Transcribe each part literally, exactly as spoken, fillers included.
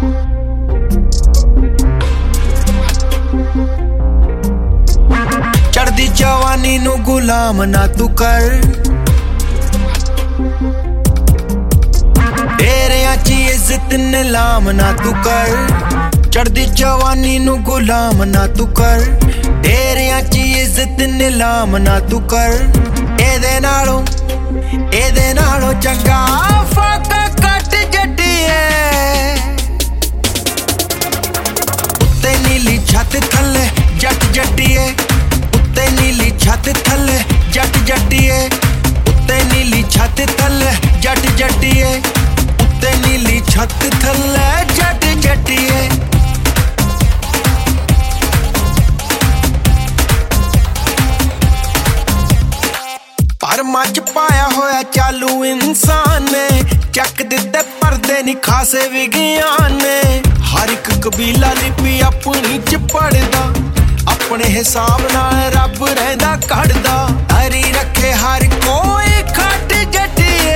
चढ़दी जवानी नू गुलाम ना तू कर, डेरियां च इज्जत नीलाम ना तू कर। चढ़दी जवानी नू गुलाम ना तू कर, डेरियां च इज्जत नीलाम ना तू कर। एदे नालों एदे नालों चंगा फाका कट जट्टिए, उत्ते नीली छत थल्ले जट जट्टिए, उत्ते नीली छत थल्ले जट जट्टिए, उत्ते नीली छत थल्ले जट जट्टिए, उत्ते नीली छत थल्ले जट जट्टिए। पर मच पाया होया चालू इंसान ने, चक दिते पर्दे नी खासे विज्ञान ने। हर एक कबीला लिपि अपनी च पढ़दा, अपने हिसाब नाल रब रहिंदा कढ़दा। हरी रखे हर कोई खट जट्टिए,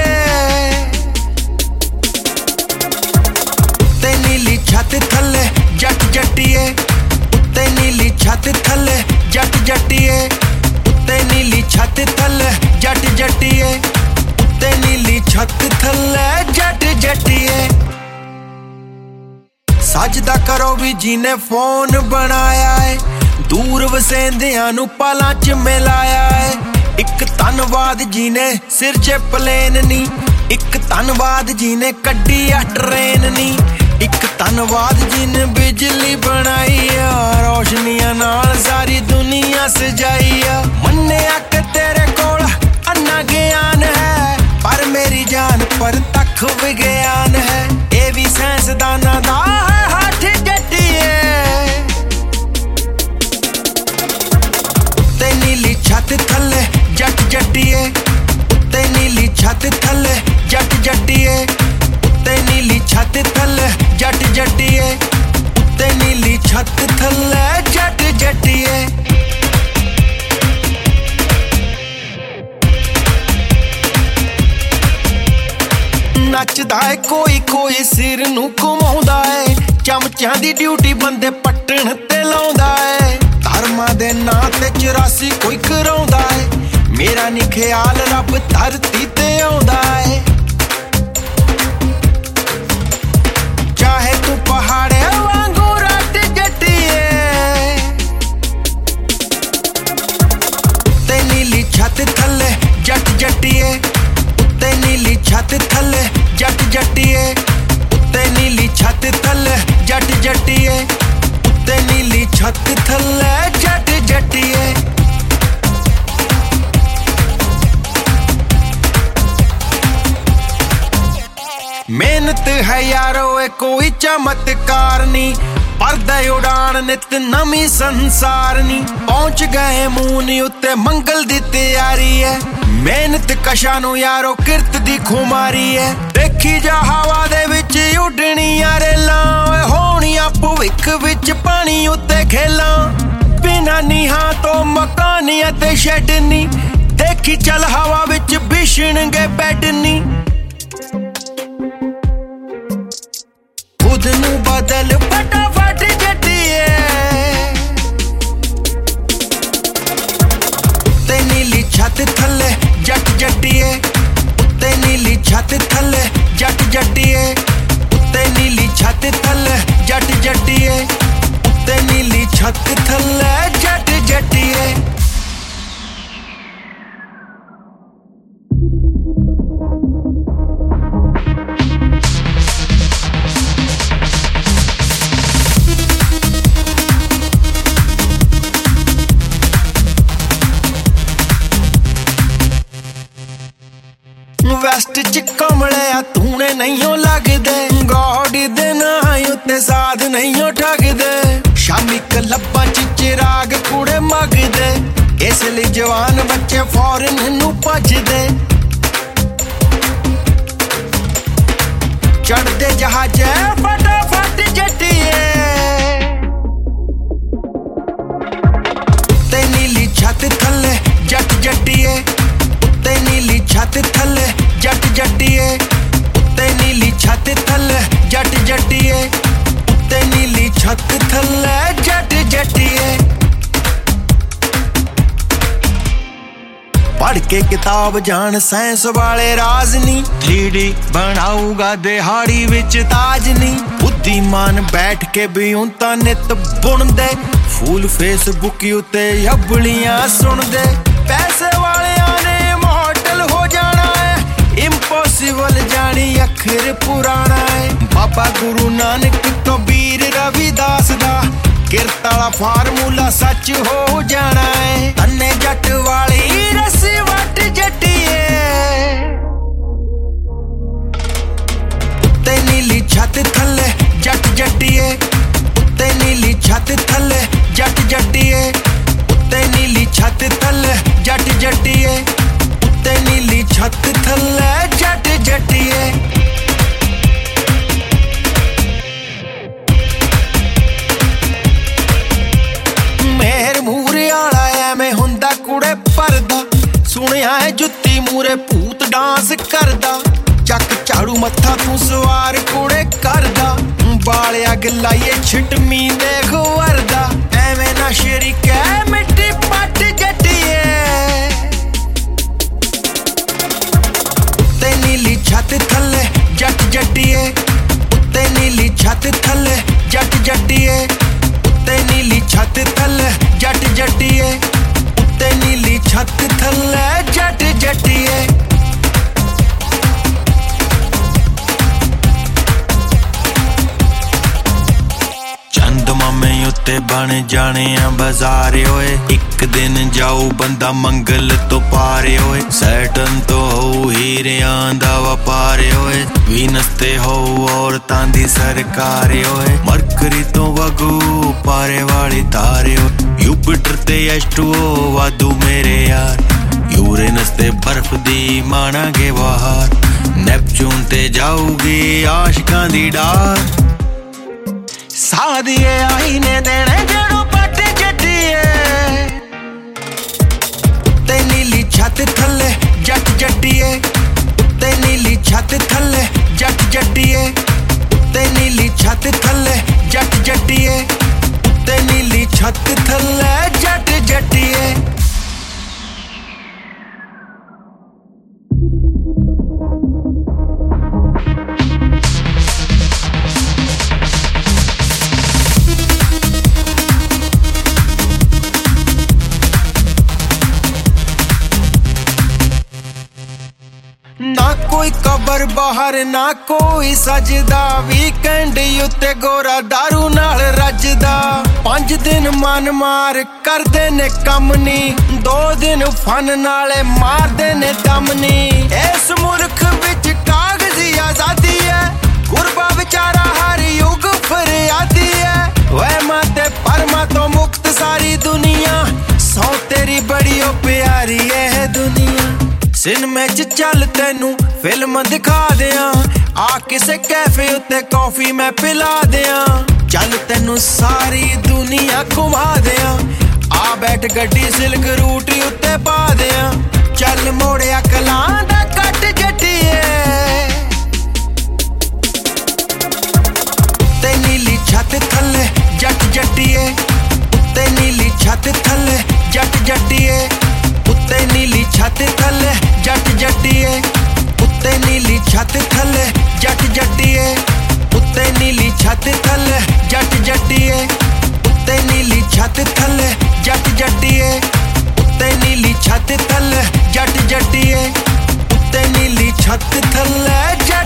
उत्ते नीली छत थल्ले जट जट्टिए, उत्ते नीली छत थल्ले जट जट्टिए, उत्ते नीली छत थल्ले जट जट्टिए, उत्ते नीली छत थल्ले जट जट्टिए। सजदा करो भी जिने फोन बनाया है, दूर वसेंदियां नू पलां च मिलाया है। इक धन्नवाद जिने सिर च प्लेन नी, इक धन्नवाद जिने कड्डी आ ट्रेन नी, इक धन्नवाद जिने बिजली बनाई आ, रोशनियां नाल सारी दुनिया सजाई आ। मन्नेआ कि तेरे कोल अन्ना ज्ञान है, पर मेरी जान पर तक विज्ञान है। ए भी साइंसदाना दा हठ जट्टिए, उत्ते नीली छत थल्ले जट जट्टिए, उत्ते नीली छत थल्ले जट जट्टिए, उत्ते नीली छत थल्ले जट जट्टिए, उत्ते नीली छत थल्ले जट जट्टिए। नचदा है कोई कोई सिर नू घुमाउंदा है, चमचियां दी ड्यूटी बंदे पट्टण ते लाउंदा है। धर्मां दे नां ते चौरासी कोई कराउंदा है, मेरा नी ख्याल रब धरती ते आउंदा है। चाहे तू पहाड़े वांगू रट जट्टिए, उत्ते नीली छत थल्ले जट जट्टिए, उत्ते नीली छत थल्ले जट जट्टिए, उत्ते नीली छत थल्ले जट जट्टिए, उत्ते नीली छत थल्ले जट जट्टिए। मेहनत है यारो ए कोई चमत्कार नी, परदा उड़ान नित नमी संसार नी। पहुंच गए मून उत्ते मंगल दी तैयारी है, मेहनत कशा नू यारो किरत दी खुमारी है। देखी जा हवा दे विच उडणियां रेलां, होणियां भविख विच पानी उत्ते खेलां। बिना नीहां तो मकानियां ते शैड नी, देखी चल हवा विच बिछणगे बैड नी। खुद नू बदल फटाफट जट्टिए, उत्ते नीली छत थल्ले जट जट्टिए, उत्ते नीली छत थल्ले जट जट्टिए, उत्ते नीली छत थल्ले जट जट्टिए, उत्ते नीली छत थल्ले जट जट्टिए। वेस्ट च कमलिया तूने नहीं हो लगदे, गॉड दे नां उत्ते साध नहीं हो ठगदे। शामी क्लबां च चिराग कुड़े मंगदे, इसलिए जवान बच्चे फौरन नू भजदे। चढ़दे जहाजे फटाफट जट्टिए, उत्ते नीली छत थल्ले जट जट्टिए, उत्ते नीली छत थल्ले जट जट्टिए, उत्ते नीली छत थल्ले जट जट्टिए। के किताब जान साइंस वाले राज नी थ्री डी बनाऊगा दिहाड़ी विच ताज नी बुद्धिमान बैठ के भी उंता नित बुनदे फूल फेसबुक उत्ते हबलियां सुनदे पैसे वालियां ने मॉडल हो जाना है इम्पॉसिबल जानी अखर पुराना है बाबा गुरु नानक कबीर रविदास दा किरत वाला फार्मूला सच हो जाना है तन्ने जट वाली रस्सी वट जट्टिए उत्ते नीली छत थल्ले जट जट्टिए उत्ते नीली छत थल्ले जट जट्टिए उत्ते नीली छत थल्ले जट जट्टिए उत्ते नीली छत थल्ले जट जट्टिए मेहर मूरे आला एवें हुंदा कुड़े परदा सुनिया है जुत्ती मूरे भूत डांस करदा चक झाड़ू मत्था तू सवार कुड़े करदा बाल अग लाइए छिटमी देख वरदा एवें ना शरीक है मिट्टी पट जट्टिए उत्ते नीली छत थल्ले जट जट्टिए उत्ते नीली छत थल्ले जट जट्टिए उत्ते नीली छत थल्ले जट जट्टिए उत्ते नीली छत थल्ले जट जट्टिए चंद मामे उत्ते बन जाने आ बाजार ओए एक दिन जाऊ बंदा मंगल तो पारे ओए सैटन तो हो हीरियां दा व्यापार ओए वीनस ते हो औरतां दी सरकार ओए मरकरी तो वगू पारे वाली तारे यूपिटर ते एच टू ओ वादू मेरे यार यूरेनस ते बर्फ दी मानांगे बाहर नेपच्यून ते जाऊगी आशिकां दी डार सादिए आई ने देने जड़ों पट जट्टिए उत्ते नीली छत थल्ले जट जट्टिए उत्ते नीली छत थल्ले जट जट्टिए उत्ते नीली छत थल्ले जट जट्टिए उत्ते नीली छत थल्ले जट जट्टिए ना कोई कबर बाहर ना कोई सजदा वीकेंड उत्ते गोरा दारू नाल रजदा पांच दिन मन मार करदे ने कम नी दो दिन फन नाले मारदे ने दम नी इस मुल्क विच कागजी आजादी है गुरबा बेचारा हर युग फरियादी है वहमा ते परमा तो मुक्त सारी दुनिया सौ तेरी बड़ी ओ प्यारी है दुनिया सिनेमे च चल तेनू फिल्म दिखा दियां आ किसे कैफे उत्ते कॉफी मैं पिला दियां चल तेनू सारी दुनिया घुमा दियां आ बैठ गड्डी सिल्क रूट उत्ते पा दियां चल मोड़िया कलां दा कट जट्टिए उत्ते नीली छत थल्ले जट जट्टिए उत्ते नीली छत थल्ले जट जट्टिए उत्ते नीली छत थल्ले जट जट्टिए उत्ते नीली छत थल्ले जट जट्टिए उत्ते नीली छत थल्ले जट जट्टिए उत्ते नीली छत थल्ले जट जट्टिए उत्ते नीली छत थल्ले जट जट्टिए उत्ते नीली छत थल्ले जट